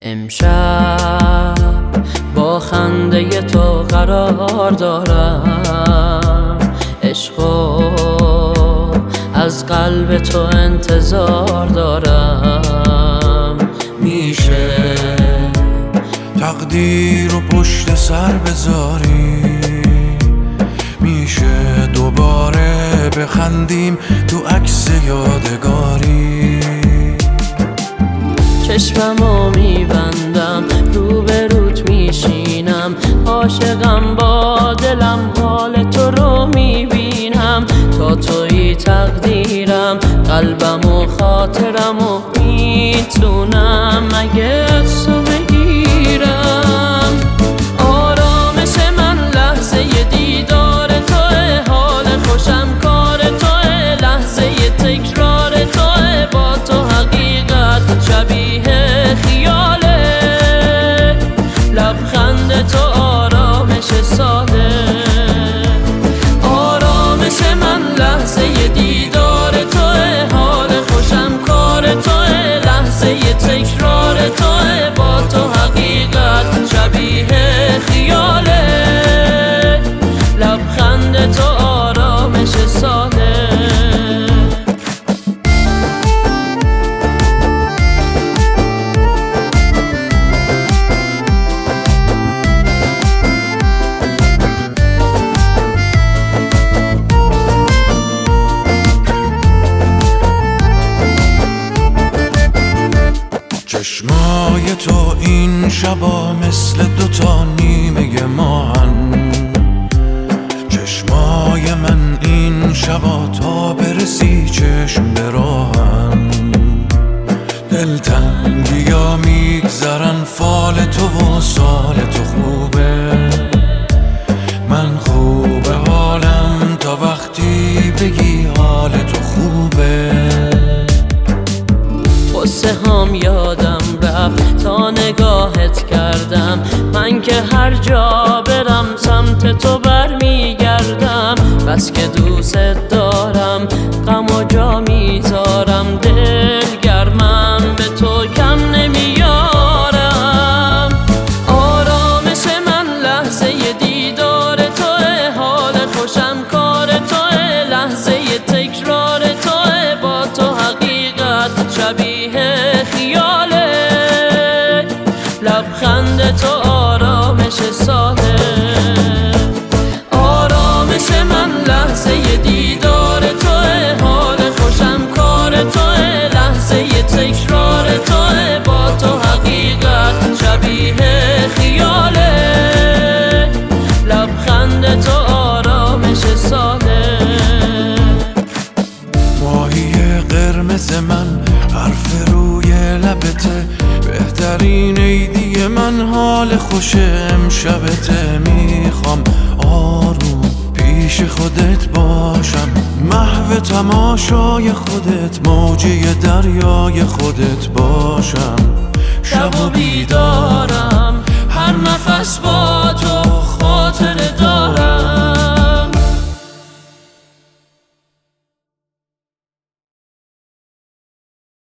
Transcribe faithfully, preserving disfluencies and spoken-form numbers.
امشب با خنده تو قرار دارم، عشقو از قلب تو انتظار دارم. میشه تقدیر رو پشت سر بذاری، میشه دوباره بخندیم تو عکس یادگاری. چشممو میبندم روبروت میشینم، عاشقم با دلم حال تو رو میبینم. تا توی تقدیرم قلبم و خاطرم و میتونم مگه تو بگیرم. آرامش من لحظه دیدار توه، حال خوشم کار توه، لحظه تکرار توه. با تو حقیقت شبیه خیاله، لبخند تو آرامش ساده. آرامش من لحظه دیدار توه، حال خوشم کار توه، لحظه تکرار توه. با تو حقیقت شبیه خیاله، لبخند تو آرامش ساده. چشمای تو این شبا مثل دوتا نیمه ماهن، چشمای من این شبا تا برسی چشم براهن. دلتنگیا میگذرن فال تو و سال تو خوبه، من خوبه حالم تا وقتی بگی حال تو خوبه. قصه هام یادم رفت تا نگاهت کردم، من که هر جا برم سمت تو برمیگردم. بس که دوست دارم غم و جا میذارم، دل گرمم به تو کم نمیارم. آرامش من لحظه دیدار توه، حال خوشم کار توه، لحظه تکرار توه. با تو حقیقت شبیه خیاله، لبخند تو آرامش ساده. آرامش من لحظه دیدار توه، حال خوشم کار توه، لحظه تکرار توه. با تو حقیقت شبیه خیاله، لبخند تو آرامش ساده. ماهی قرمز من حرف روی لبته، بهترین عیدی من حال خوش امشبته. میخوام آروم پیش خودت باشم، محو تماشای خودت، موجه دریای خودت باشم. شب و بیدارم